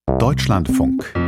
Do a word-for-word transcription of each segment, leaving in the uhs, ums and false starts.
Deutschlandfunk.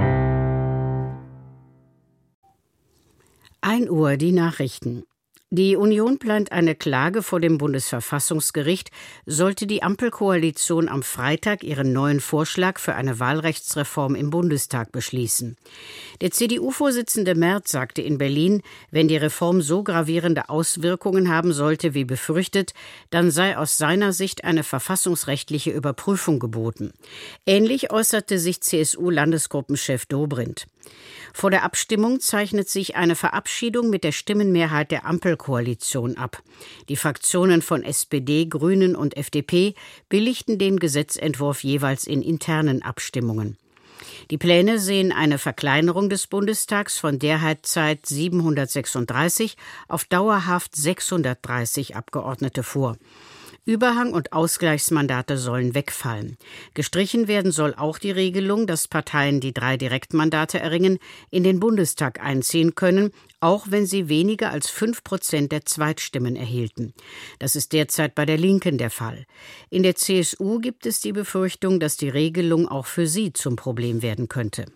ein Uhr die Nachrichten. Die Union plant eine Klage vor dem Bundesverfassungsgericht, sollte die Ampelkoalition am Freitag ihren neuen Vorschlag für eine Wahlrechtsreform im Bundestag beschließen. Der C D U-Vorsitzende Merz sagte in Berlin, wenn die Reform so gravierende Auswirkungen haben sollte wie befürchtet, dann sei aus seiner Sicht eine verfassungsrechtliche Überprüfung geboten. Ähnlich äußerte sich C S U-Landesgruppenchef Dobrindt. Vor der Abstimmung zeichnet sich eine Verabschiedung mit der Stimmenmehrheit der Ampelkoalition ab. Die Fraktionen von S P D, Grünen und F D P billigten den Gesetzentwurf jeweils in internen Abstimmungen. Die Pläne sehen eine Verkleinerung des Bundestags von derzeit siebenhundertsechsunddreißig auf dauerhaft sechshundertdreißig Abgeordnete vor. Überhang- und Ausgleichsmandate sollen wegfallen. Gestrichen werden soll auch die Regelung, dass Parteien, die drei Direktmandate erringen, in den Bundestag einziehen können, auch wenn sie weniger als fünf Prozent der Zweitstimmen erhielten. Das ist derzeit bei der Linken der Fall. In der C S U gibt es die Befürchtung, dass die Regelung auch für sie zum Problem werden könnte.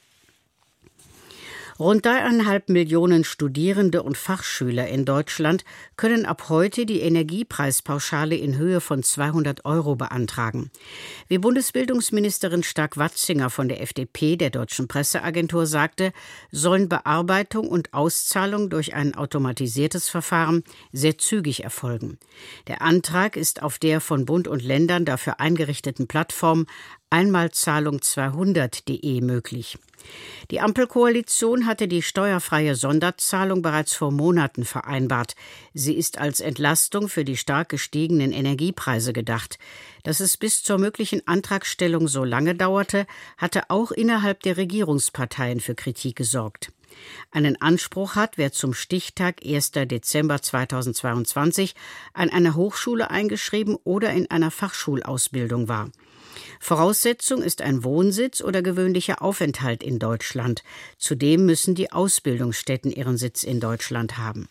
Rund dreieinhalb Millionen Studierende und Fachschüler in Deutschland können ab heute die Energiepreispauschale in Höhe von zweihundert Euro beantragen. Wie Bundesbildungsministerin Stark-Watzinger von der F D P der Deutschen Presseagentur sagte, sollen Bearbeitung und Auszahlung durch ein automatisiertes Verfahren sehr zügig erfolgen. Der Antrag ist auf der von Bund und Ländern dafür eingerichteten Plattform einmalzahlung zweihundert punkt de möglich. Die Ampelkoalition hatte die steuerfreie Sonderzahlung bereits vor Monaten vereinbart. Sie ist als Entlastung für die stark gestiegenen Energiepreise gedacht. Dass es bis zur möglichen Antragstellung so lange dauerte, hatte auch innerhalb der Regierungsparteien für Kritik gesorgt. Einen Anspruch hat, wer zum Stichtag erster Dezember zweitausendzweiundzwanzig an einer Hochschule eingeschrieben oder in einer Fachschulausbildung war. Voraussetzung ist ein Wohnsitz oder gewöhnlicher Aufenthalt in Deutschland. Zudem müssen die Ausbildungsstätten ihren Sitz in Deutschland haben.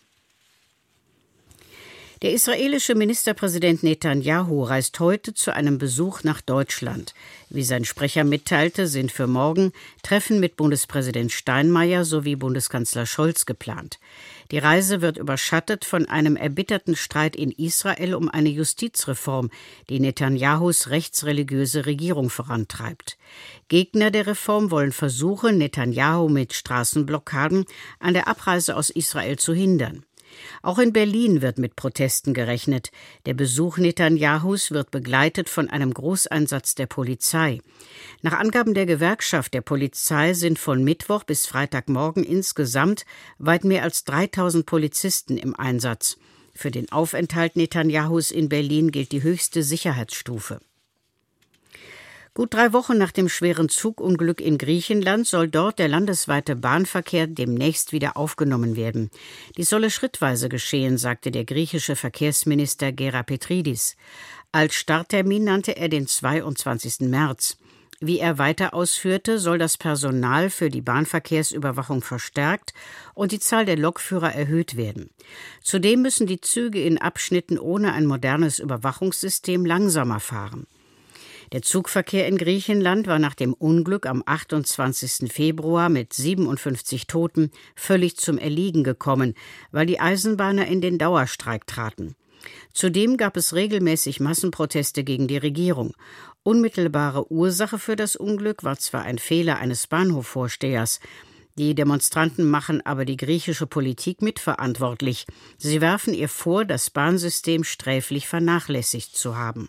Der israelische Ministerpräsident Netanjahu reist heute zu einem Besuch nach Deutschland. Wie sein Sprecher mitteilte, sind für morgen Treffen mit Bundespräsident Steinmeier sowie Bundeskanzler Scholz geplant. Die Reise wird überschattet von einem erbitterten Streit in Israel um eine Justizreform, die Netanjahus rechtsreligiöse Regierung vorantreibt. Gegner der Reform wollen versuchen, Netanjahu mit Straßenblockaden an der Abreise aus Israel zu hindern. Auch in Berlin wird mit Protesten gerechnet. Der Besuch Netanjahus wird begleitet von einem Großeinsatz der Polizei. Nach Angaben der Gewerkschaft der Polizei sind von Mittwoch bis Freitagmorgen insgesamt weit mehr als dreitausend Polizisten im Einsatz. Für den Aufenthalt Netanjahus in Berlin gilt die höchste Sicherheitsstufe. Gut drei Wochen nach dem schweren Zugunglück in Griechenland soll dort der landesweite Bahnverkehr demnächst wieder aufgenommen werden. Dies solle schrittweise geschehen, sagte der griechische Verkehrsminister Gerakperidis. Als Starttermin nannte er den zweiundzwanzigsten März. Wie er weiter ausführte, soll das Personal für die Bahnverkehrsüberwachung verstärkt und die Zahl der Lokführer erhöht werden. Zudem müssen die Züge in Abschnitten ohne ein modernes Überwachungssystem langsamer fahren. Der Zugverkehr in Griechenland war nach dem Unglück am achtundzwanzigsten Februar mit siebenundfünfzig Toten völlig zum Erliegen gekommen, weil die Eisenbahner in den Dauerstreik traten. Zudem gab es regelmäßig Massenproteste gegen die Regierung. Unmittelbare Ursache für das Unglück war zwar ein Fehler eines Bahnhofvorstehers. Die Demonstranten machen aber die griechische Politik mitverantwortlich. Sie werfen ihr vor, das Bahnsystem sträflich vernachlässigt zu haben.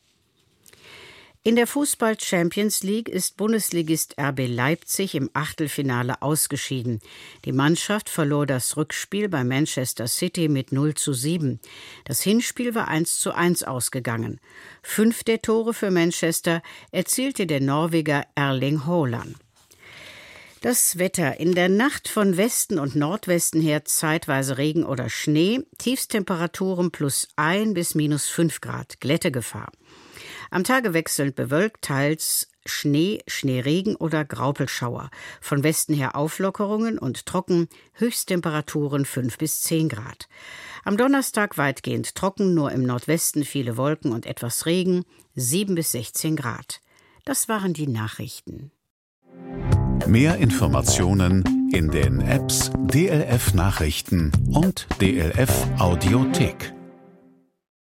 In der Fußball-Champions League ist Bundesligist R B Leipzig im Achtelfinale ausgeschieden. Die Mannschaft verlor das Rückspiel bei Manchester City mit null zu sieben. Das Hinspiel war eins zu eins ausgegangen. Fünf der Tore für Manchester erzielte der Norweger Erling Haaland. Das Wetter: In der Nacht von Westen und Nordwesten her zeitweise Regen oder Schnee, Tiefstemperaturen plus ein bis minus fünf Grad, Glättegefahr. Am Tage wechselnd bewölkt, teils Schnee, Schneeregen oder Graupelschauer. Von Westen her Auflockerungen und trocken, Höchsttemperaturen fünf bis zehn Grad. Am Donnerstag weitgehend trocken, nur im Nordwesten viele Wolken und etwas Regen, sieben bis sechzehn Grad. Das waren die Nachrichten. Mehr Informationen in den Apps D L F Nachrichten und D L F Audiothek.